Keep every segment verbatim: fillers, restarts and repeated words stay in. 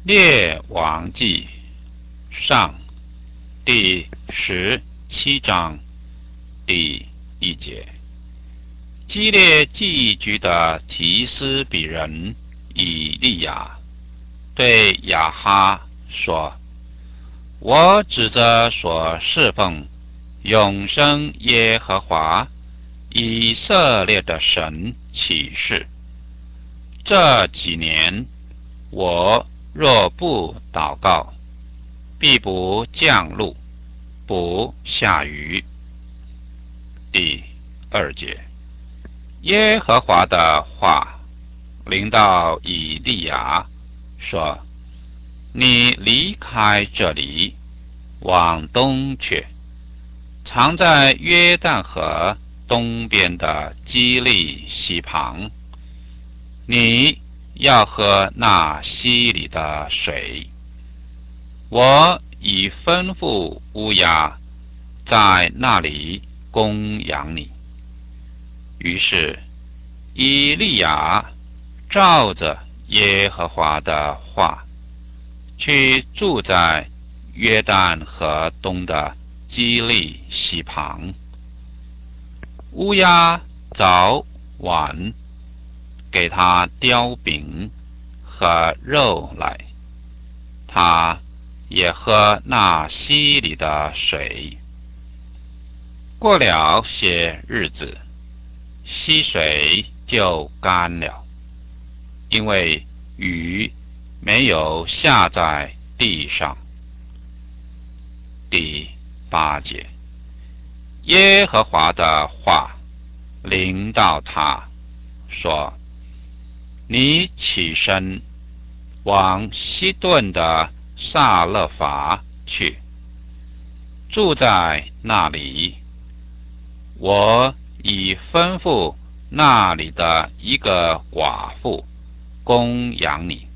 列王纪上第十七章第一节。基列寄居的提斯比人以利亚对亚哈说：我指着所侍奉永生耶和华以色列的神起誓，这几年我若不祷告，必不降露，不下雨。第二节。耶和华的话临到以利亚，说：你离开这里，往东去，藏在约旦河东边的基利溪旁，你要喝那溪里的水。我已吩咐乌鸦在那里供养你。于是以利亚照着耶和华的话，去住在约旦河东的基利溪旁。乌鸦早晚给他叼饼和肉来，他也喝那溪里的水。过了些日子，溪水就干了，因为雨没有下在地上。第八节。耶和华的话临到他，说：你起身往西顿的撒勒法去，住在那里。我已吩咐那里的一个寡妇供养你。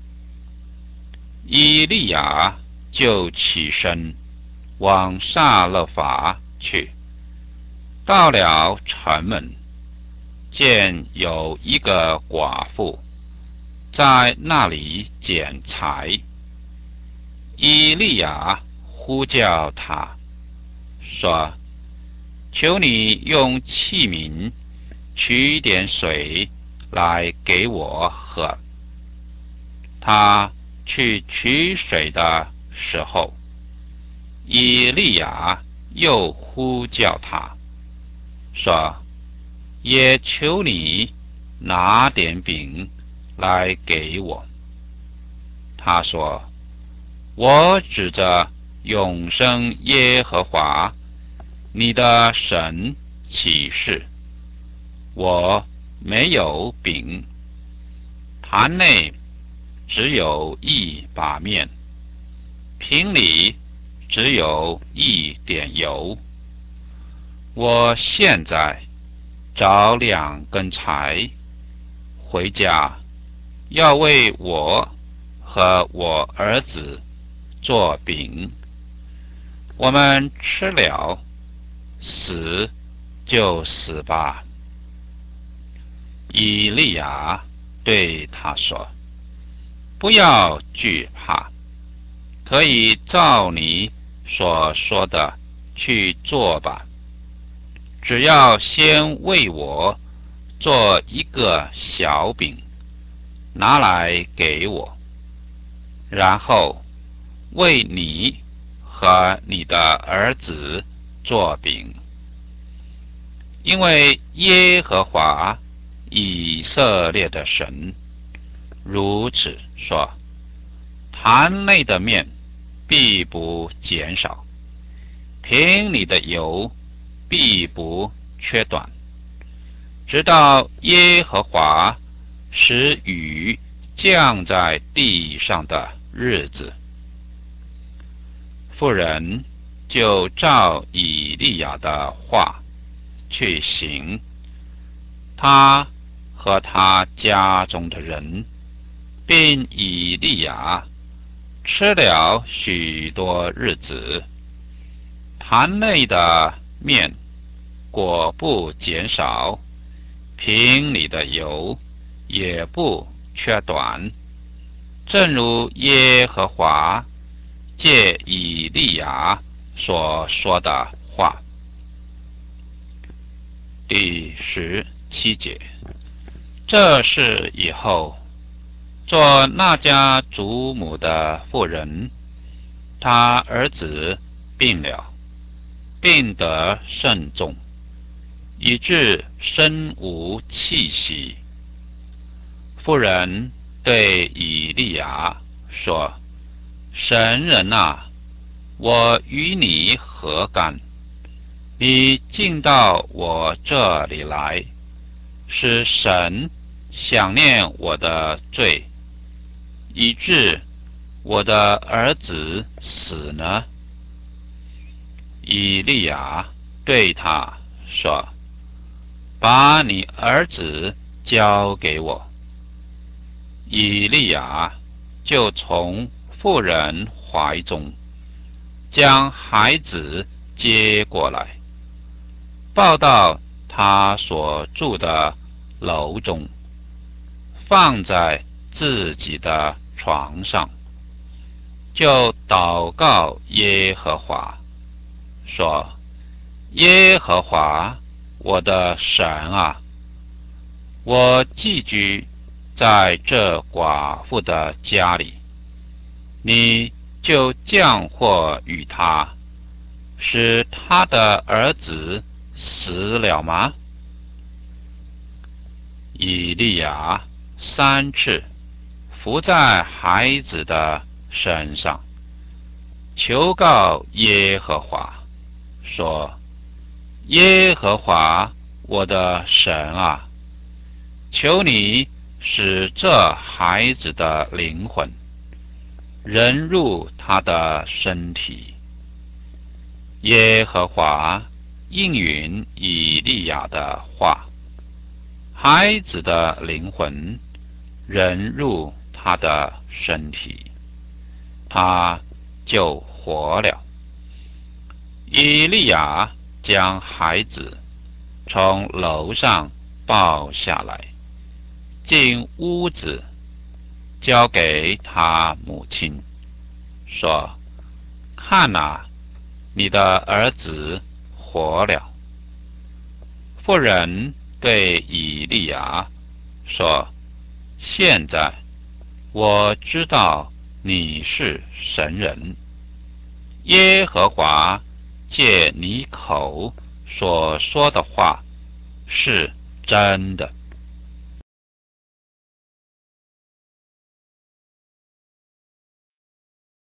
以利亚就起身往撒勒法去，到了城门，见有一个寡妇在那里捡柴。以利亚呼叫他，说：求你用器皿取点水来给我喝。他去取水的时候，以利亚又呼叫他，说：也求你拿点饼来给我。他说：我指着永生耶和华你的神起誓，我没有饼，坛内只有一把面，瓶里只有一点油。我现在找两根柴，回家要为我和我儿子做饼，我们吃了，死就死吧。以利亚对他说：不要惧怕，可以照你所说的去做吧。只要先为我做一个小饼，拿来给我，然后为你和你的儿子做饼。因为耶和华以色列的神如此说：坛内的面必不减少，瓶里的油必不缺短，直到耶和华使雨降在地上的日子。妇人就照以利亚的话去行，他和他家中的人，并以利亚吃了许多日子，坛内的面果不减少，瓶里的油也不缺短， 正如耶和华借以利亚所说的话。第十七节，这事以后，做那家祖母的妇人，她儿子病了，病得甚重，以致身无气息。妇人对以利亚说：神人啊，我与你何干？你进到我这里来，是神想念我的罪，以致我的儿子死呢？以利亚对他说：把你儿子交给我。以利亚就从妇人怀中将孩子接过来，抱到他所住的楼中，放在自己的床上，就祷告耶和华，说：耶和华我的神啊，我寄居在这寡妇的家里，你就降祸与他，使他的儿子死了吗？以利亚三次伏在孩子的身上，求告耶和华，说：耶和华我的神啊，求你使这孩子的灵魂人入他的身体。耶和华应允以利亚的话，孩子的灵魂人入他的身体，他就活了。以利亚将孩子从楼上抱下来，进屋子，交给他母亲，说：看哪，你的儿子活了。妇人对以利亚说：现在我知道你是神人，耶和华借你口所说的话是真的。